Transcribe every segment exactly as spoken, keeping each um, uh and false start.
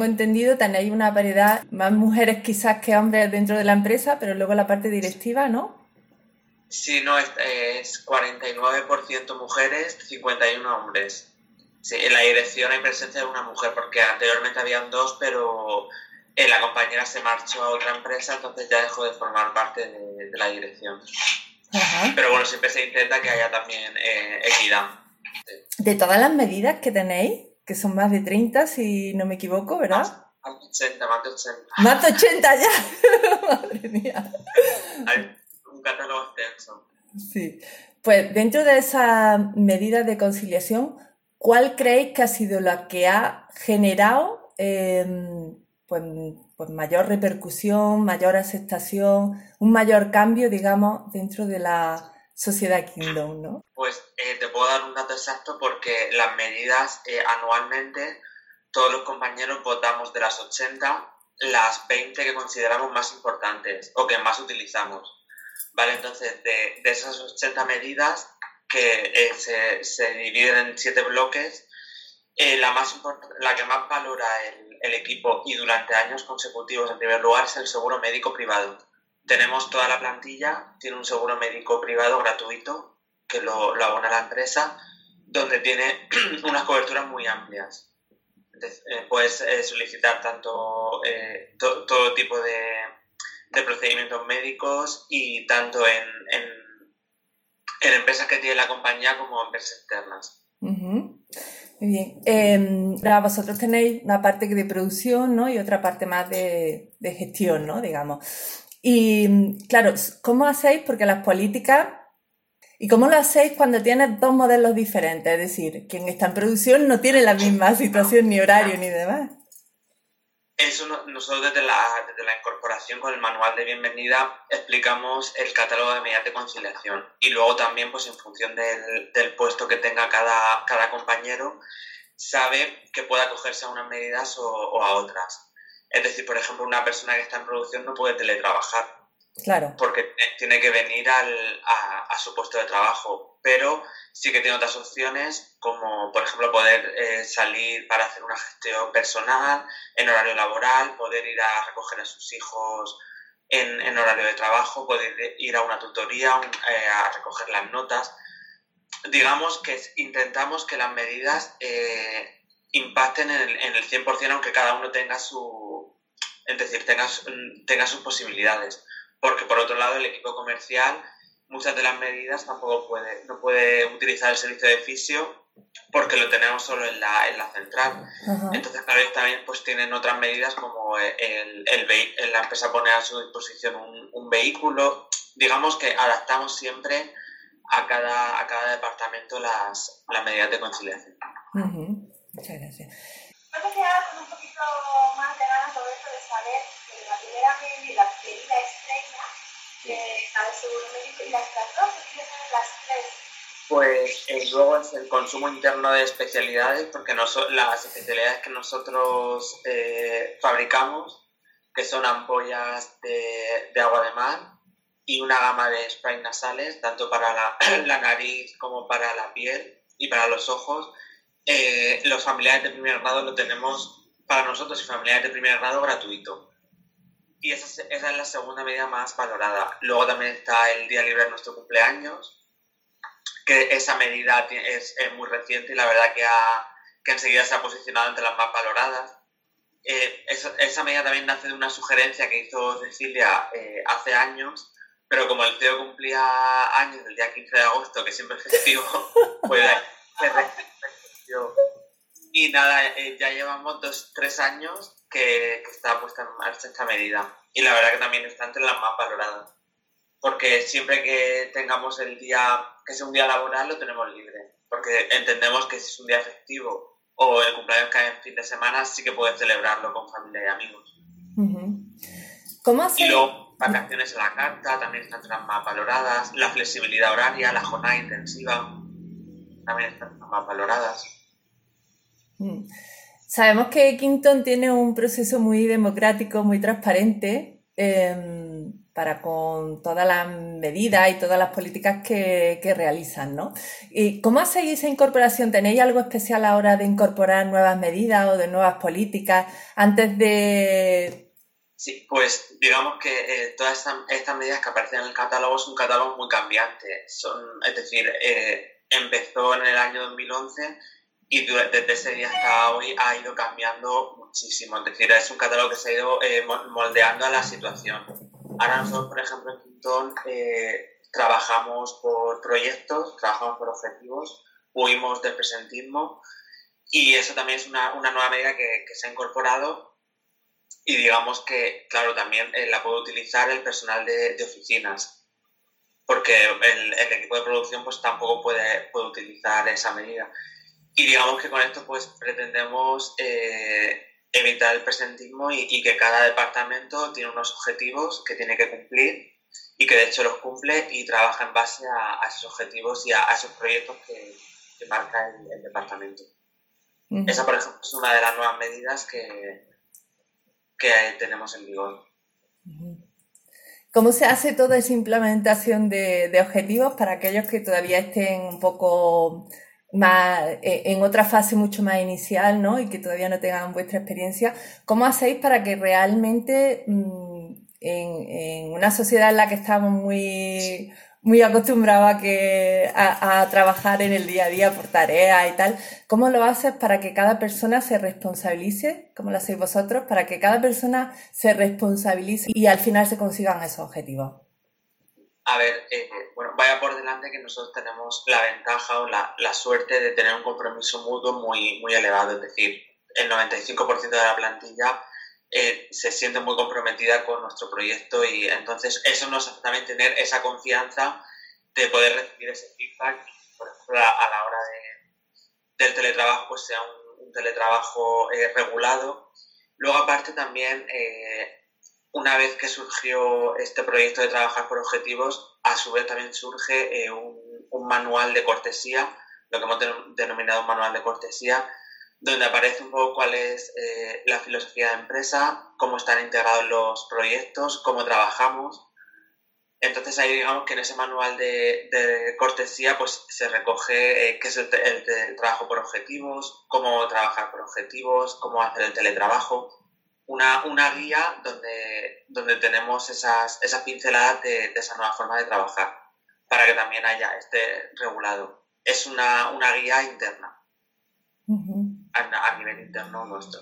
entendido, tenéis una variedad, más mujeres quizás que hombres dentro de la empresa, pero luego la parte directiva, ¿no? Sí, no, es, es cuarenta y nueve por ciento mujeres, cincuenta y uno hombres. Sí, en la dirección hay presencia de una mujer, porque anteriormente habían dos, pero eh, la compañera se marchó a otra empresa, entonces ya dejó de formar parte de, de la dirección. Ajá. Pero bueno, siempre se intenta que haya también eh, equidad. De todas las medidas que tenéis, que son más de treinta, si no me equivoco, ¿verdad? Más, más de ochenta, más de ochenta. ¡Más de ochenta ya! ¡Madre mía! Hay un catálogo extenso. Sí. Pues dentro de esas medidas de conciliación, ¿cuál creéis que ha sido la que ha generado eh, pues, pues mayor repercusión, mayor aceptación, un mayor cambio, digamos, dentro de la sociedad Kingdom, ¿no? Pues eh, te puedo dar un dato exacto porque las medidas eh, anualmente, todos los compañeros votamos de las ochenta, las veinte que consideramos más importantes o que más utilizamos. ¿Vale? Entonces, de, de esas ochenta medidas que eh, se, se dividen en siete bloques, eh, la, más la que más valora el, el equipo y durante años consecutivos, en primer lugar, es el seguro médico privado. Tenemos toda la plantilla, tiene un seguro médico privado gratuito que lo, lo abona la empresa, donde tiene unas coberturas muy amplias. Entonces, eh, puedes eh, solicitar tanto eh, to, todo tipo de, de procedimientos médicos y tanto en, en, en empresas que tiene la compañía como empresas externas. Uh-huh. Muy bien. Eh, vosotros tenéis una parte de producción, ¿no? Y otra parte más de, de gestión, ¿no? Digamos. Y claro, ¿cómo hacéis? Porque las políticas, ¿y cómo lo hacéis cuando tienes dos modelos diferentes? Es decir, quien está en producción no tiene la misma situación, ni horario, ni demás. Eso no, nosotros desde la, desde la incorporación con el manual de bienvenida explicamos el catálogo de medidas de conciliación y luego también pues en función del, del puesto que tenga cada, cada compañero sabe que puede acogerse a unas medidas o, o a otras. Es decir, por ejemplo, una persona que está en producción no puede teletrabajar. Claro. Porque tiene que venir al, a, a su puesto de trabajo, pero sí que tiene otras opciones, como por ejemplo poder eh, salir para hacer una gestión personal en horario laboral, poder ir a recoger a sus hijos en, en horario de trabajo, poder ir a una tutoría, un, eh, a recoger las notas. Digamos que intentamos que las medidas eh, impacten en el, en el cien por ciento, aunque cada uno tenga su, es decir, tenga, tenga sus posibilidades. Porque por otro lado el equipo comercial, muchas de las medidas tampoco puede, no puede utilizar el servicio de fisio porque lo tenemos solo en la, en la central. Uh-huh. Entonces, claro, ellos también pues tienen otras medidas como el, el, el, la empresa pone a su disposición un, un vehículo. Digamos que adaptamos siempre a cada, a cada departamento las, las medidas de conciliación. Uh-huh. Muchas gracias. Yo me quedaba con un poquito más de ganas sobre esto de saber que la primera medida, la medida estrella, que está el seguro médico, y las otras dos, que tienen las tres. Pues eh, luego es el consumo interno de especialidades, porque no son las especialidades que nosotros eh, fabricamos, que son ampollas de, de agua de mar y una gama de sprays nasales, tanto para la, la nariz como para la piel y para los ojos. Eh, los familiares de primer grado lo tenemos para nosotros y familiares de primer grado gratuito. Y esa, esa es la segunda medida más valorada. Luego también está el día libre de nuestro cumpleaños, que esa medida es, es muy reciente y la verdad que, ha, que enseguida se ha posicionado entre las más valoradas. Eh, esa, esa medida también nace de una sugerencia que hizo Cecilia eh, hace años, pero como el C E O cumplía años el día quince de agosto, que siempre es festivo, pues se registró. Y nada, eh, ya llevamos dos, tres años que, que está puesta en marcha esta medida. Y la verdad que también está entre las más valoradas. Porque siempre que tengamos el día, que sea un día laboral, lo tenemos libre. Porque entendemos que si es un día festivo o el cumpleaños cae en fin de semana, sí que puedes celebrarlo con familia y amigos. Uh-huh. ¿Cómo hace? Y luego, vacaciones a la carta también están entre las más valoradas. La flexibilidad horaria, la jornada intensiva, también están entre las más valoradas. Mm. Sabemos que Kington tiene un proceso muy democrático, muy transparente, eh, para con todas las medidas y todas las políticas que, que realizan, ¿no? ¿Y cómo hacéis esa incorporación? ¿Tenéis algo especial a la hora de incorporar nuevas medidas o de nuevas políticas antes de...? Sí, pues digamos que eh, todas estas, estas medidas que aparecen en el catálogo son un catálogo muy cambiante. Son, es decir, eh, empezó en el año dos mil once y desde ese día hasta hoy ha ido cambiando muchísimo. Es decir, es un catálogo que se ha ido eh, moldeando a la situación. Ahora nosotros, por ejemplo, en Quintón eh, trabajamos por proyectos, trabajamos por objetivos, huimos del presentismo y eso también es una, una nueva medida que, que se ha incorporado. Y digamos que, claro, también eh, la puede utilizar el personal de, de oficinas, porque el, el equipo de producción pues tampoco puede, puede utilizar esa medida. Y digamos que con esto pues pretendemos eh, evitar el presentismo y, y que cada departamento tiene unos objetivos que tiene que cumplir y que de hecho los cumple y trabaja en base a, a esos objetivos y a, a esos proyectos que, que marca el, el departamento. Uh-huh. Esa, por ejemplo, es una de las nuevas medidas que... que tenemos en vigor. ¿Cómo se hace toda esa implementación de, de objetivos para aquellos que todavía estén un poco más en otra fase mucho más inicial, ¿no? Y que todavía no tengan vuestra experiencia? ¿Cómo hacéis para que realmente mmm, en, en una sociedad en la que estamos muy... muy acostumbrado a, que, a, a trabajar en el día a día por tareas y tal, ¿cómo lo haces para que cada persona se responsabilice? ¿Cómo lo hacéis vosotros? Para que cada persona se responsabilice y al final se consigan esos objetivos. A ver, eh, bueno, vaya por delante que nosotros tenemos la ventaja o la, la suerte de tener un compromiso mutuo muy, muy elevado, es decir, el noventa y cinco por ciento de la plantilla Eh, se siente muy comprometida con nuestro proyecto y entonces eso nos hace también tener esa confianza de poder recibir ese feedback, por ejemplo, a, a la hora de, del teletrabajo, pues sea un, un teletrabajo eh, regulado. Luego, aparte, también, eh, una vez que surgió este proyecto de trabajar por objetivos, a su vez también surge eh, un, un manual de cortesía, lo que hemos denominado un manual de cortesía, donde aparece un poco cuál es eh, la filosofía de empresa, cómo están integrados los proyectos, cómo trabajamos. Entonces ahí digamos que en ese manual de, de cortesía pues se recoge eh, qué es el, el, el trabajo por objetivos, cómo trabajar por objetivos, cómo hacer el teletrabajo. Una, una guía donde, donde tenemos esas, esas pinceladas de, de esa nueva forma de trabajar para que también haya esté regulado. Es una, una guía interna. Uh-huh. A, a nivel interno nuestro.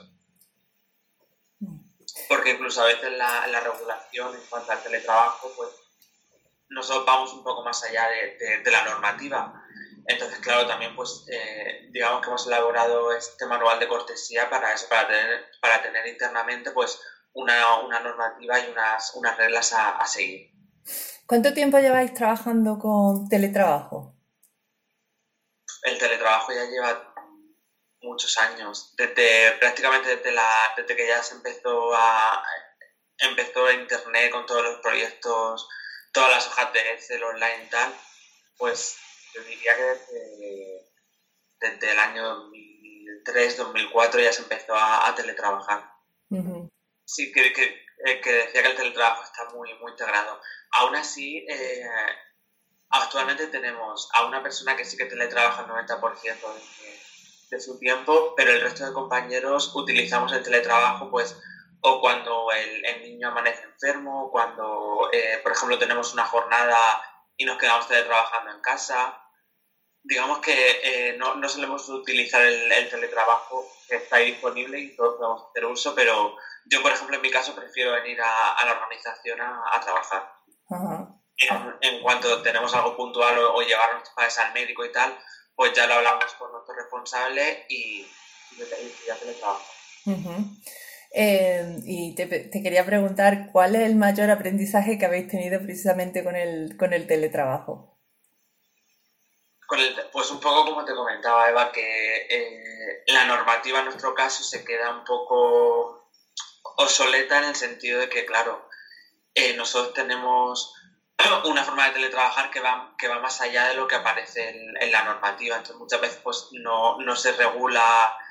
Porque incluso a veces la, la regulación en cuanto al teletrabajo, pues nosotros vamos un poco más allá de, de, de la normativa. Entonces, claro, también pues eh, digamos que hemos elaborado este manual de cortesía para eso, para tener, para tener internamente pues una, una normativa y unas, unas reglas a, a seguir. ¿Cuánto tiempo lleváis trabajando con teletrabajo? El teletrabajo ya lleva muchos años, desde prácticamente desde la desde que ya se empezó a empezó internet con todos los proyectos, todas las hojas de Excel online y tal, pues yo diría que desde, desde el año dos mil tres, dos mil cuatro ya se empezó a, a teletrabajar. Uh-huh. Sí, que, que, que decía que el teletrabajo está muy, muy integrado. Aún así, eh, actualmente tenemos a una persona que sí que teletrabaja el noventa por ciento de de su tiempo, pero el resto de compañeros utilizamos el teletrabajo pues o cuando el, el niño amanece enfermo, cuando eh, por ejemplo tenemos una jornada y nos quedamos teletrabajando en casa. Digamos que eh, no, no solemos utilizar el, el teletrabajo que está ahí disponible y todos podemos hacer uso, pero yo por ejemplo en mi caso prefiero venir a, a la organización a, a trabajar. Uh-huh. en, en cuanto tenemos algo puntual o, o llevar a nuestros padres al médico y tal, pues ya lo hablamos con nuestro responsable y, y ya teletrabajo. Uh-huh. Eh, y te, te quería preguntar, ¿cuál es el mayor aprendizaje que habéis tenido precisamente con el, con el teletrabajo? Con el, pues un poco como te comentaba, Eva, que eh, la normativa en nuestro caso se queda un poco obsoleta en el sentido de que, claro, eh, nosotros tenemos una forma de teletrabajar que va, que va más allá de lo que aparece en, en la normativa. Entonces muchas veces pues no, no se regula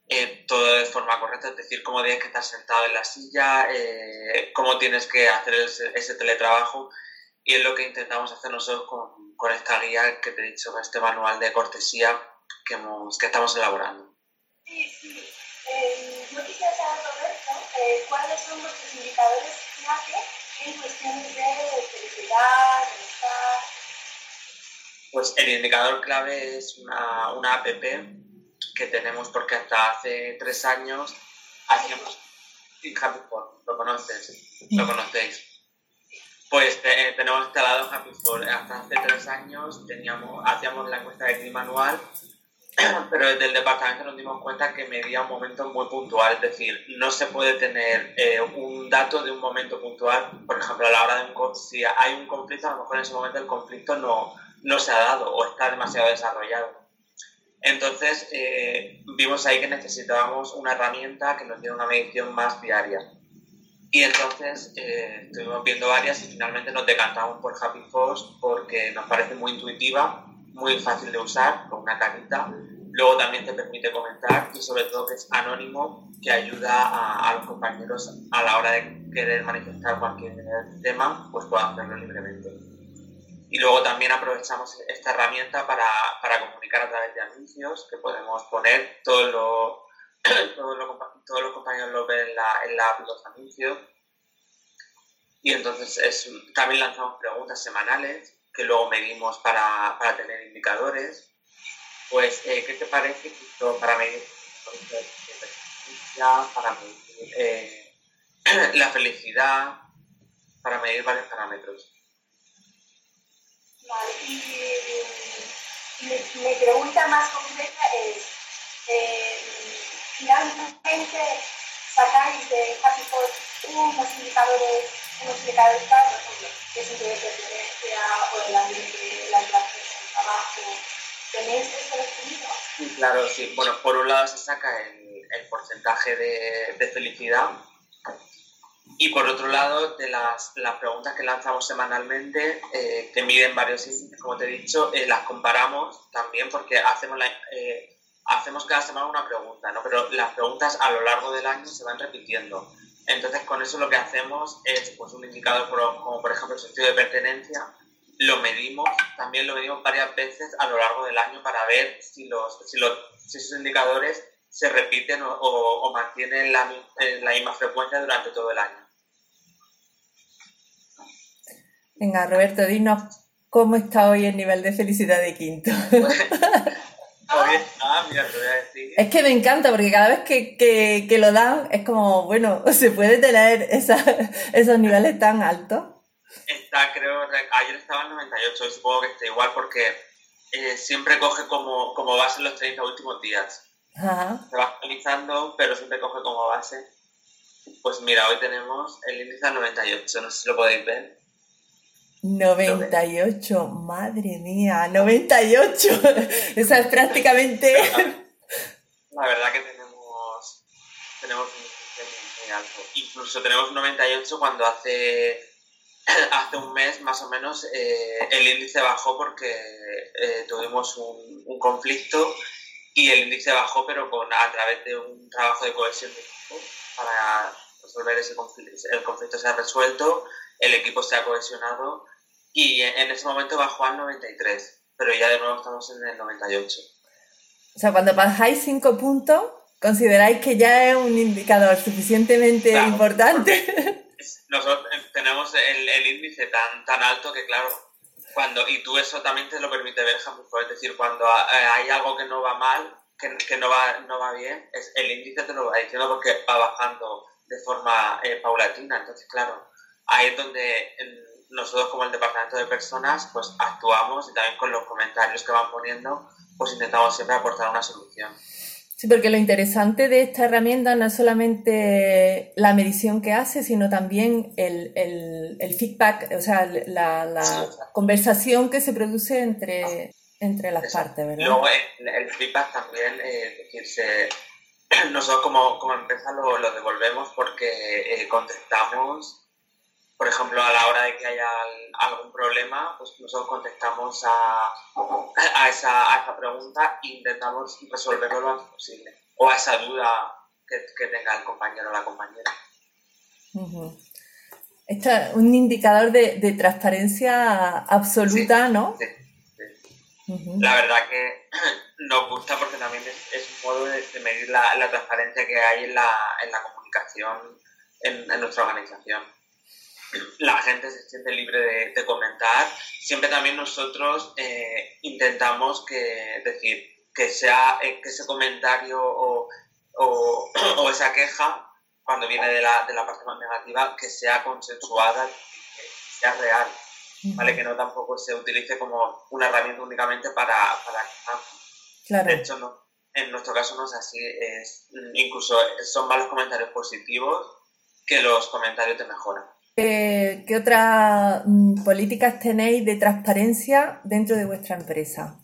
eh, todo de forma correcta, es decir, cómo tienes que estar sentado en la silla, eh, cómo tienes que hacer ese, ese teletrabajo, y es lo que intentamos hacer nosotros con, con esta guía que te he dicho, con este manual de cortesía que, hemos, que estamos elaborando. Sí, sí. Eh, yo quisiera saber, Roberto, eh, cuáles son vuestros indicadores clave en cuestiones de felicidad, bienestar. Pues el indicador clave es una, una app que tenemos porque hasta hace tres años hacíamos Happy Four, ¿lo conoces? ¿Lo conocéis? Pues eh, tenemos instalado Happy Four. Hasta hace tres años teníamos, hacíamos la encuesta de clima anual, pero desde el departamento nos dimos cuenta que medía un momento muy puntual, es decir, no se puede tener eh, un dato de un momento puntual, por ejemplo, a la hora de un, si hay un conflicto, a lo mejor en ese momento el conflicto no, no se ha dado o está demasiado desarrollado. Entonces, eh, vimos ahí que necesitábamos una herramienta que nos diera una medición más diaria. Y entonces eh, estuvimos viendo varias y finalmente nos decantamos por Happy Force porque nos parece muy intuitiva, muy fácil de usar, con una carita. Luego también te permite comentar y sobre todo que es anónimo, que ayuda a, a los compañeros a la hora de querer manifestar cualquier tema, pues puedan hacerlo libremente. Y luego también aprovechamos esta herramienta para, para comunicar a través de anuncios que podemos poner, todo lo, todo lo, todos los compañeros lo ven en la, en la app, los anuncios. Y entonces es, también lanzamos preguntas semanales que luego medimos para, para tener indicadores. Pues, eh, ¿qué te parece para medir para medir eh, la felicidad, para medir varios parámetros? Vale, y, y mi, mi pregunta más concreta es, eh, finalmente sacáis de Happy Four unos indicadores, unos indicadores claros, por ejemplo, que es un de pertenencia o el ambiente, la relación con el trabajo. ¿Tenéis esto definido? Sí, claro, sí. Bueno, por un lado se saca el, el porcentaje de, de felicidad y por otro lado de las, las preguntas que lanzamos semanalmente eh, que miden varios índices, como te he dicho, eh, las comparamos también porque hacemos, la, eh, hacemos cada semana una pregunta, ¿no? Pero las preguntas a lo largo del año se van repitiendo. Entonces con eso lo que hacemos es pues, un indicador como por ejemplo el sentido de pertenencia. Lo medimos, también lo medimos varias veces a lo largo del año para ver si, los, si, los, si esos indicadores se repiten o, o, o mantienen la, la misma frecuencia durante todo el año. Venga, Roberto, dinos cómo está hoy el nivel de felicidad de quinto. Hoy está, mira, te voy a decir. Es que me encanta porque cada vez que, que, que lo dan es como, bueno, se puede tener esa, esos niveles tan altos. Está, creo, ayer estaba en noventa y ocho y supongo que está igual porque eh, siempre coge como, como base los treinta últimos días. Ajá. Se va actualizando, pero siempre coge como base. Pues mira, hoy tenemos el índice a noventa y ocho, no sé si lo podéis ver. noventa y ocho, madre mía, noventa y ocho. Esa es prácticamente... La verdad que tenemos, tenemos un índice muy alto. Incluso tenemos noventa y ocho cuando hace... Hace un mes, más o menos, eh, el índice bajó porque eh, tuvimos un, un conflicto y el índice bajó, pero con, a través de un trabajo de cohesión de equipo para resolver ese conflicto. El conflicto se ha resuelto, el equipo se ha cohesionado y en, en ese momento bajó al noventa y tres, pero ya de nuevo estamos en el noventa y ocho. O sea, cuando bajáis cinco puntos, ¿consideráis que ya es un indicador suficientemente claro, importante? Nosotros tenemos el, el índice tan, tan alto que, claro, cuando y tú eso también te lo permite ver, es decir, cuando hay algo que no va mal, que, que no, va, no va bien, es, el índice te lo va diciendo porque va bajando de forma eh, paulatina. Entonces, claro, ahí es donde nosotros como el departamento de personas pues actuamos y también con los comentarios que van poniendo pues intentamos siempre aportar una solución. Sí, porque lo interesante de esta herramienta no es solamente la medición que hace, sino también el, el, el feedback, o sea, la, la sí. conversación que se produce entre, entre las Eso. partes, ¿verdad? Luego el, el feedback también, eh, es decir, se, nosotros como, como empresa lo, lo devolvemos porque eh, contestamos, por ejemplo, a la hora de que haya algún problema, pues nosotros contestamos a, a, esa, a esa pregunta e intentamos resolverlo lo antes posible. o a esa duda que, que tenga el compañero o la compañera. Uh-huh. Esto es un indicador de, de transparencia absoluta, sí, ¿no? Sí, sí. Uh-huh. La verdad que nos gusta porque también es, es un modo de, de medir la, la transparencia que hay en la, en la comunicación en, en nuestra organización. La gente se siente libre de, de comentar. Siempre también nosotros eh, intentamos que decir que sea eh, que ese comentario o, o, o esa queja, cuando viene de la, de la parte más negativa, que sea consensuada, que sea real, ¿vale? Que no tampoco se utilice como una herramienta únicamente para, para quejarnos. Claro. De hecho, no, en nuestro caso no es así. Es, incluso son más los comentarios positivos que los comentarios de mejora. Eh, ¿Qué otras mm, políticas tenéis de transparencia dentro de vuestra empresa?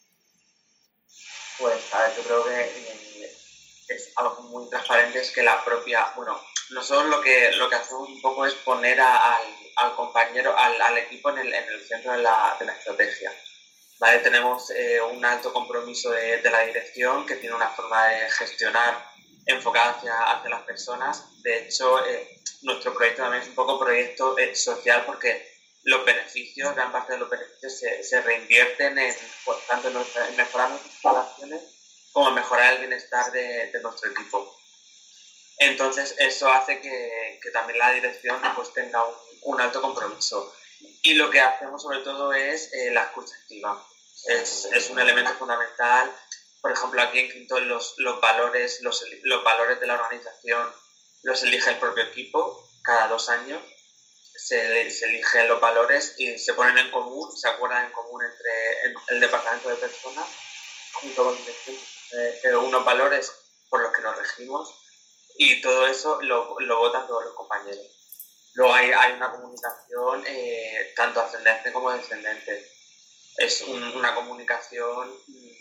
Pues, a ver, yo creo que eh, es algo muy transparente, es que la propia, bueno, nosotros lo que, lo que hacemos un poco es poner a, al, al compañero, al, al equipo en el, en el centro de la, de la estrategia, ¿vale? Tenemos eh, un alto compromiso de, de la dirección, que tiene una forma de gestionar enfocada hacia, hacia las personas. De hecho, eh, nuestro proyecto también es un poco proyecto eh, social, porque los beneficios, gran parte de los beneficios se, se reinvierten en, pues, tanto en, nuestra, en mejorar nuestras instalaciones como en mejorar el bienestar de, de nuestro equipo. Entonces, eso hace que, que también la dirección pues, tenga un, un alto compromiso. Y lo que hacemos sobre todo es eh, la escucha activa. Es, es un elemento fundamental. Por ejemplo, aquí en Quinto los, los, valores, los, los valores de la organización los elige el propio equipo cada dos años. Se, se eligen los valores y se ponen en común, se acuerdan en común entre el, el departamento de personas junto con eh, unos valores por los que nos regimos, y todo eso lo, lo votan todos los compañeros. Luego hay, hay una comunicación eh, tanto ascendente como descendente. Es un, una comunicación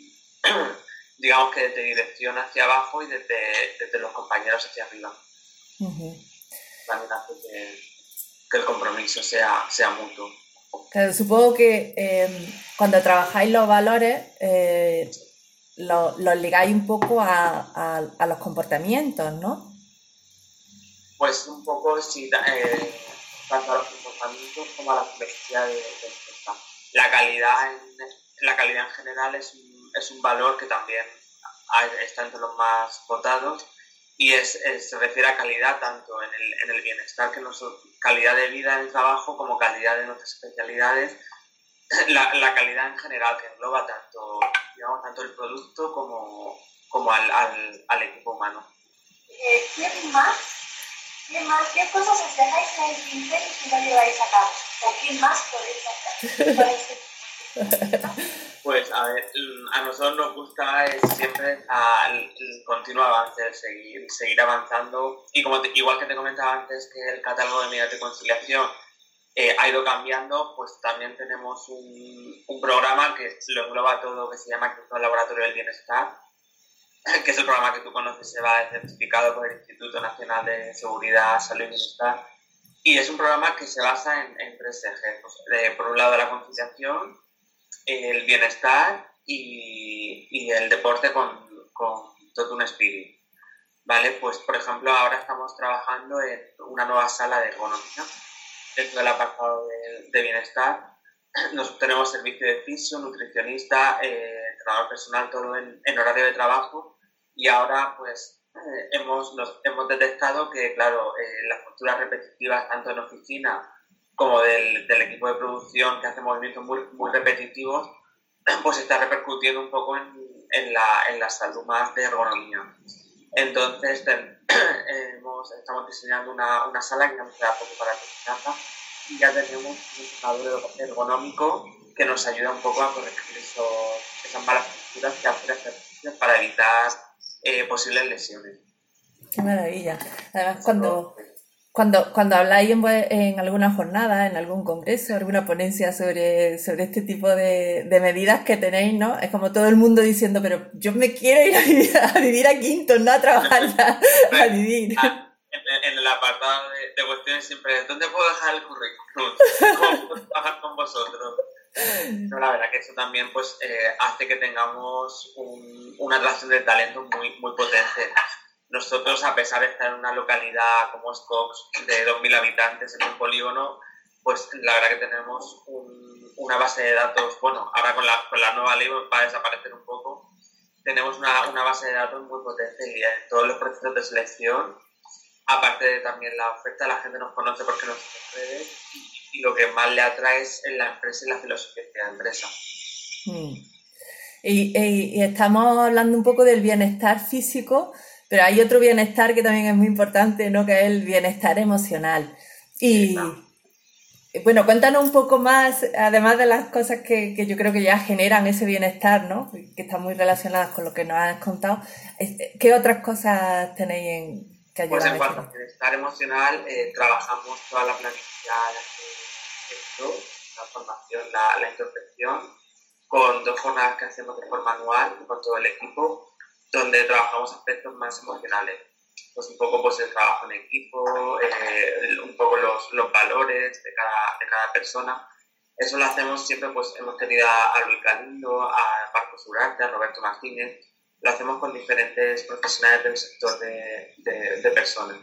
digamos que desde dirección hacia abajo y desde, desde los compañeros hacia arriba. Uh-huh. También hace que, que el compromiso sea, sea mutuo. Claro, supongo que eh, cuando trabajáis los valores eh, los lo ligáis un poco a, a, a los comportamientos, ¿no? Pues un poco sí, eh, tanto a los comportamientos como a la complejidad de, de la la calidad en la calidad en general es un, es un valor que también hay, está entre los más votados, y es, es, se refiere a calidad tanto en el, en el bienestar, que nosotros, calidad de vida en el trabajo, como calidad de nuestras especialidades, la, la calidad en general, que engloba tanto, digamos, tanto el producto como, como al, al, al equipo humano. Eh, ¿Quién más? ¿Quién más? ¿Qué cosas os dejáis en el tintero y no lleváis a cabo? ¿O quién más podéis hacer? Pues a ver, a nosotros nos gusta siempre el, el continuo avance, el seguir, seguir avanzando, y como te, igual que te comentaba antes que el catálogo de medidas de conciliación eh, ha ido cambiando, pues también tenemos un, un programa que lo engloba todo, que se llama el Laboratorio del Bienestar, que es el programa que tú conoces, se va certificado por el Instituto Nacional de Seguridad, Salud y Bienestar, y es un programa que se basa en, en tres ejes. Pues, de, por un lado la conciliación, el bienestar y, y el deporte con, con todo un espíritu, ¿vale? Pues, por ejemplo, ahora estamos trabajando en una nueva sala de ergonomía dentro del apartado de, de bienestar. Nos tenemos servicio de fisio, nutricionista, eh, entrenador personal, todo en, en horario de trabajo, y ahora, pues, eh, hemos, nos, hemos detectado que, claro, eh, las posturas repetitivas, tanto en oficina como del, del equipo de producción, que hace movimientos muy, muy repetitivos, pues está repercutiendo un poco en, en, la, en la salud más de ergonomía. Entonces, ten, hemos, estamos diseñando una, una sala que nos queda poco para terminarla, y ya tenemos un entrenador ergonómico que nos ayuda un poco a corregir eso, esas malas posturas y hacer ejercicios para evitar eh, posibles lesiones. Qué maravilla. Además, cuando... Cuando, cuando habláis en, en alguna jornada, en algún congreso, alguna ponencia sobre, sobre este tipo de, de medidas que tenéis, ¿no? Es como todo el mundo diciendo, pero yo me quiero ir a vivir a, vivir a Quinto, no a trabajar, a, a vivir. Ah, en, en el apartado de, de cuestiones siempre es, ¿dónde puedo dejar el currículum? ¿Cómo puedo trabajar con vosotros? No, la verdad que eso también pues eh, hace que tengamos un, una atracción de talento muy, muy potente. Nosotros, a pesar de estar en una localidad como es Cox, de dos mil habitantes en un polígono, pues la verdad que tenemos un, una base de datos, bueno, ahora con la, con la nueva ley va a desaparecer un poco, tenemos una, una base de datos muy potente y en todos los procesos de selección, aparte de también la oferta, la gente nos conoce porque nos sigue en redes y, y lo que más le atrae es en la empresa y la filosofía de la empresa. Mm. Y, y, y estamos hablando un poco del bienestar físico, pero hay otro bienestar que también es muy importante, ¿no? Que es el bienestar emocional. Y, Sí, claro. bueno, cuéntanos un poco más, además de las cosas que, que yo creo que ya generan ese bienestar, ¿no? Que están muy relacionadas con lo que nos has contado. ¿Qué otras cosas tenéis en, que ayudan Pues en a cuanto este al bienestar emocional, eh, trabajamos toda la planificación de esto, la formación, la, la introspección, con dos jornadas que hacemos de forma anual con todo el equipo, donde trabajamos aspectos más emocionales. Pues un poco pues el trabajo en equipo, eh, un poco los, los valores de cada, de cada persona. Eso lo hacemos siempre, pues hemos tenido a Luis Galindo, a Marcos Urarte, a Roberto Martínez, lo hacemos con diferentes profesionales del sector de, de, de personas.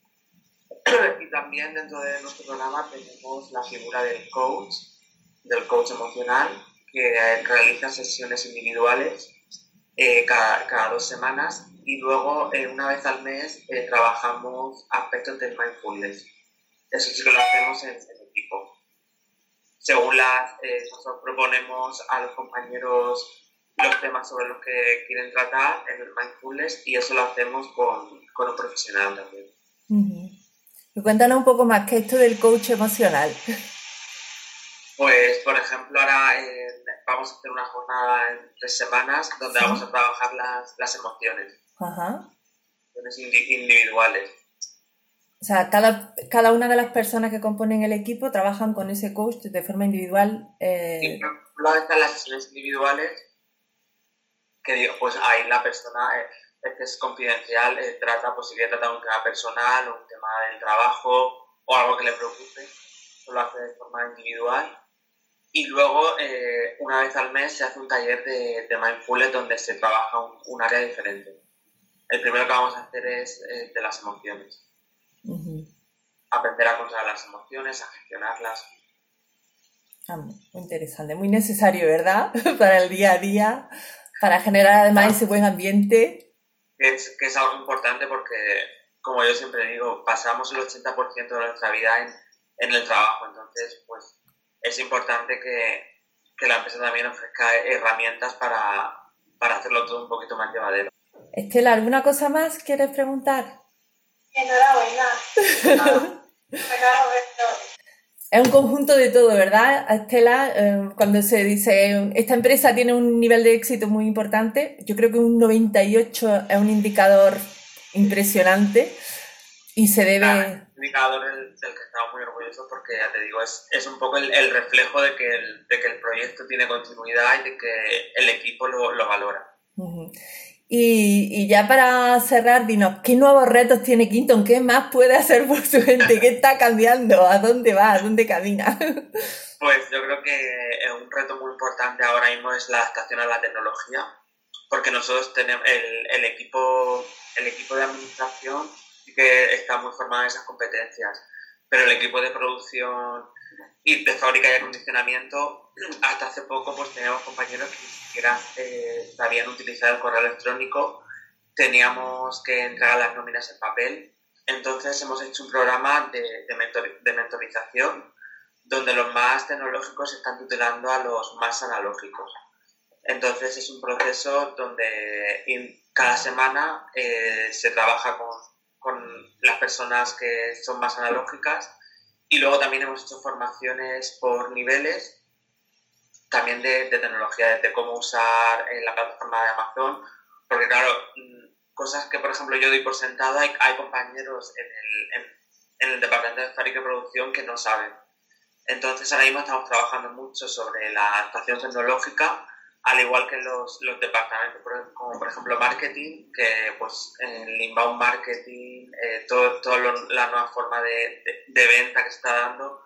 Y también dentro de nuestro programa tenemos la figura del coach, del coach emocional, que realiza sesiones individuales eh, cada, cada dos semanas y luego eh, una vez al mes eh, trabajamos aspectos del mindfulness. Eso sí que lo hacemos en, en equipo. Según las, eh, nosotros proponemos a los compañeros los temas sobre los que quieren tratar en el mindfulness y eso lo hacemos con, con un profesional también. Uh-huh. Y cuéntanos un poco más, ¿qué es esto del coach emocional? Pues, por ejemplo, ahora eh, vamos a hacer una jornada en tres semanas donde ¿sí? vamos a trabajar las, las emociones. Ajá. Emociones individuales. O sea, cada, cada una de las personas que componen el equipo trabajan con ese coach de forma individual. Eh... Y por ejemplo, están las sesiones individuales, que digo, pues ahí la persona eh, es que es confidencial, eh, trata, pues si quiere tratar un tema personal o un tema del trabajo o algo que le preocupe, eso lo hace de forma individual. Y luego, eh, una vez al mes, se hace un taller de, de mindfulness donde se trabaja un, un área diferente. El primero que vamos a hacer es eh, de las emociones. Uh-huh. Aprender a controlar las emociones, a gestionarlas. Ah, muy interesante, muy necesario, ¿verdad? Para el día a día, para generar además ese buen ambiente. Que es, que es algo importante porque, como yo siempre digo, pasamos el ochenta por ciento de nuestra vida en, en el trabajo. Entonces, pues, es importante que, que la empresa también ofrezca herramientas para, para hacerlo todo un poquito más llevadero. Estela, ¿alguna cosa más quieres preguntar? Enhorabuena. Es un conjunto de todo, ¿verdad, Estela? Eh, cuando se dice esta empresa tiene un nivel de éxito muy importante, yo creo que un noventa y ocho es un indicador impresionante y se debe... Claro, un indicador del, del que estamos muy orgullosos porque, ya te digo, es, es un poco el, el reflejo de que el, de que el proyecto tiene continuidad y de que el equipo lo, lo valora. Uh-huh. Y, y ya para cerrar, dinos, ¿qué nuevos retos tiene Quinton? ¿Qué más puede hacer por su gente? ¿Qué está cambiando? ¿A dónde va? ¿A dónde camina? Pues yo creo que un reto muy importante ahora mismo es la adaptación a la tecnología, porque nosotros tenemos el, el equipo el equipo de administración que está muy formado en esas competencias, pero el equipo de producción y de fábrica y acondicionamiento, hasta hace poco pues teníamos compañeros que ni siquiera eh, sabían utilizar el correo electrónico, teníamos que entregar las nóminas en papel, entonces hemos hecho un programa de, de, mentor, de mentorización donde los más tecnológicos están tutelando a los más analógicos. Entonces es un proceso donde cada semana eh, se trabaja con, con las personas que son más analógicas y luego también hemos hecho formaciones por niveles, también de, de tecnología, de cómo usar eh, la plataforma de Amazon, porque claro, cosas que por ejemplo yo doy por sentado, hay, hay compañeros en el, en, en el departamento de fábrica y producción que no saben. Entonces ahora mismo estamos trabajando mucho sobre la adaptación tecnológica, al igual que los, los departamentos, como por ejemplo marketing, que pues el inbound marketing, eh, todo, todo lo, la nueva forma de, de, de venta que se está dando,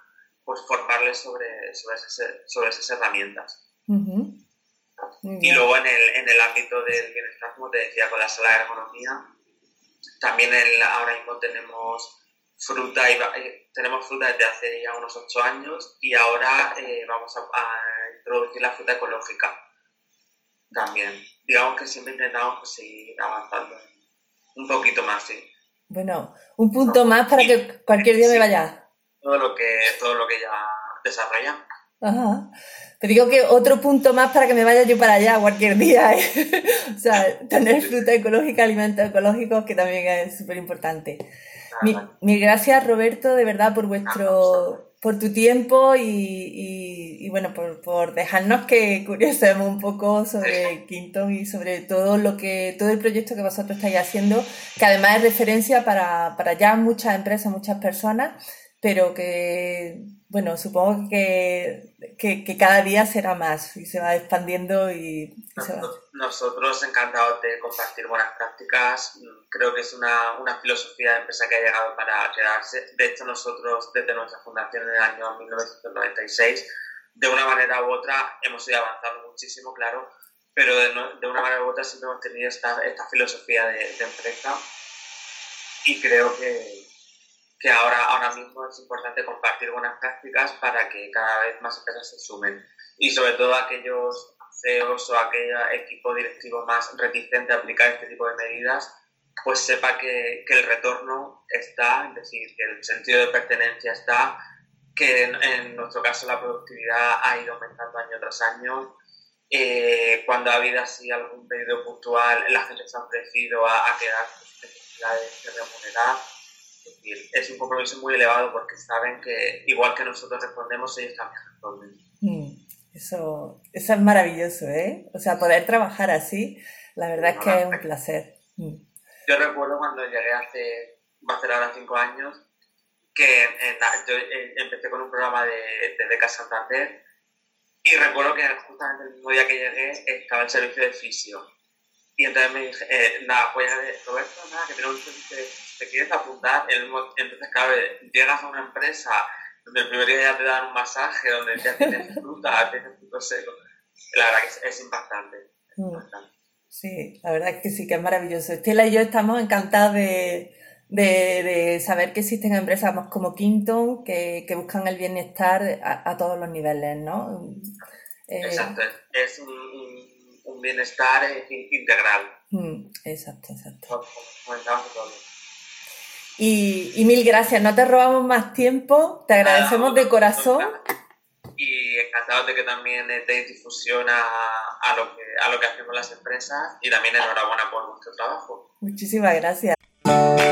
pues formarles sobre, sobre, esas, sobre esas herramientas. Uh-huh. Y luego en el, en el ámbito del bienestar, como te decía, con la sala de ergonomía, también el, ahora mismo tenemos fruta, y, eh, tenemos fruta desde hace ya unos ocho años y ahora eh, vamos a, a introducir la fruta ecológica también. Digamos que siempre intentamos pues, seguir avanzando un poquito más, sí. Bueno, un punto no, más para que cualquier día sí, me vaya. Todo lo que, todo lo que ya desarrollamos. Ajá. Te digo que otro punto más para que me vaya yo para allá cualquier día, ¿eh? O sea, tener fruta ecológica, alimentos ecológicos, que también es súper importante. Mil, mil gracias, Roberto, de verdad, por vuestro, por tu tiempo y, y, y bueno, por, por dejarnos que curiosemos un poco sobre Quinton y sobre todo lo que, todo el proyecto que vosotros estáis haciendo, que además es referencia para, para ya muchas empresas, muchas personas, pero que, bueno, supongo que, que, que cada día será más y se va expandiendo y, y se va. Nosotros encantados de compartir buenas prácticas. Creo que es una, una filosofía de empresa que ha llegado para quedarse. De hecho, nosotros desde nuestra fundación en el año mil novecientos noventa y seis, de una manera u otra hemos ido avanzando muchísimo, claro, pero de, no, de una manera u otra siempre hemos tenido esta, esta filosofía de, de empresa y creo que que ahora, ahora mismo es importante compartir buenas prácticas para que cada vez más empresas se sumen. Y sobre todo aquellos C E Os o aquel equipo directivo más reticente a aplicar este tipo de medidas, pues sepa que, que el retorno está, es decir, que el sentido de pertenencia está, que en, en nuestro caso la productividad ha ido aumentando año tras año. Eh, cuando ha habido así algún pedido puntual, la gente se ha ofrecido a, a quedarse sin necesidades de remunerar. Es decir, es un compromiso muy elevado porque saben que igual que nosotros respondemos, ellos también responden. Mm, eso, eso es maravilloso, ¿eh? O sea, poder trabajar así, la verdad es que es un placer. Mm. Yo recuerdo cuando llegué hace, va a ser ahora cinco años, que en la, yo empecé con un programa de, de becas Santander y recuerdo que justamente el mismo día que llegué estaba el servicio de fisio. Y entonces me dije, eh, nada, pues Roberto, nada, que tenemos un servicio de fisio. ¿Te quieres apuntar? Entonces, claro, llegas a una empresa donde el primer día ya te dan un masaje, donde ya tienes fruta, tienes frutos secos. La verdad que es, es impactante. Es impactante. Sí, la verdad es que sí, que es maravilloso. Estela y yo estamos encantados de, de, de saber que existen empresas como Quinton que, que buscan el bienestar a, a todos los niveles, ¿no? Eh, exacto, es un, un, un bienestar integral. Exacto, exacto. Como comentamos todos. Y, y mil gracias, no te robamos más tiempo, te agradecemos de corazón. Y encantados de que también deis difusión a, a, lo que, a lo que hacemos las empresas y también enhorabuena por vuestro trabajo. Muchísimas gracias.